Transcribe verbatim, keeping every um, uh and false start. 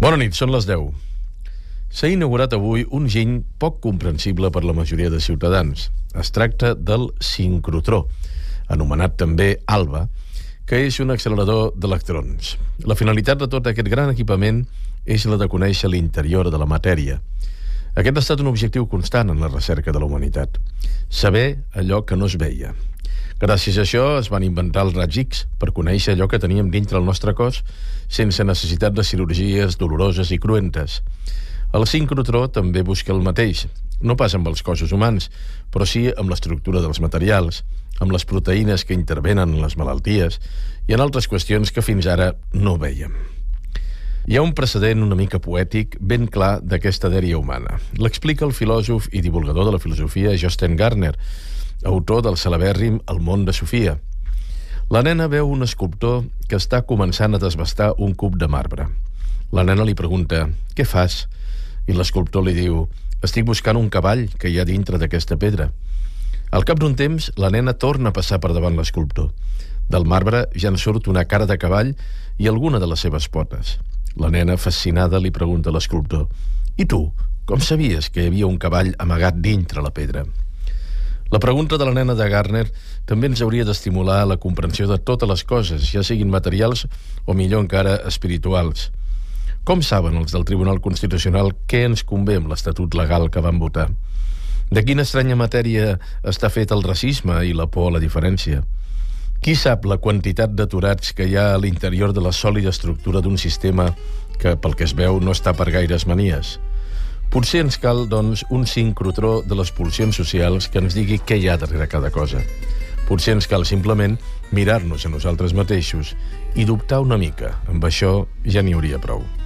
Bona nit, són les deu. S'ha inaugurat avui un giny poc comprensible per la majoria de ciutadans. Es tracta del sincrotró, anomenat també ALBA, que és un accelerador d'electrons. La finalitat de tot aquest gran equipament és la de conèixer l'interior de la matèria. Aquest ha estat un objectiu constant en la recerca de la humanitat. Saber allò que no es veia. Gràcies a això es van inventar els raigs X per conèixer allò que teníem dintre el nostre cos sense necessitat de cirurgies doloroses i cruentes. El sincrotró també busca el mateix, no pas amb els cossos humans, però sí amb l'estructura dels materials, amb les proteïnes que intervenen en les malalties i en altres qüestions que fins ara no vèiem. Hi ha un precedent una mica poètic ben clar d'aquesta dèria humana. L'explica el filòsof i divulgador de la filosofia Jostein Garner, autor del celebèrrim El món de Sofia. La nena veu un escultor que està començant a desbastar un cub de marbre. La nena li pregunta, què fas? I l'escultor li diu, estic buscant un cavall que hi ha dintre d'aquesta pedra. Al cap d'un temps, la nena torna a passar per davant l'escultor. Del marbre ja en surt una cara de cavall i alguna de les seves potes. La nena, fascinada, li pregunta a l'escultor, i tu, com sabies que hi havia un cavall amagat dintre la pedra? La pregunta de la nena de Garner també ens hauria d'estimular la comprensió de totes les coses, ja siguin materials o, millor encara, espirituals. Com saben els del Tribunal Constitucional què ens convé amb l'estatut legal que van votar? De quina estranya matèria està fet el racisme i la por a la diferència? Qui sap la quantitat d'aturats que hi ha a l'interior de la sòlida estructura d'un sistema que, pel que es veu, no està per gaires manies? Potser ens cal, doncs, un sincrotró de les pulsions socials que ens digui què hi ha darrere cada cosa. Potser ens cal simplement mirar-nos a nosaltres mateixos i dubtar una mica. Amb això ja n'hi hauria prou.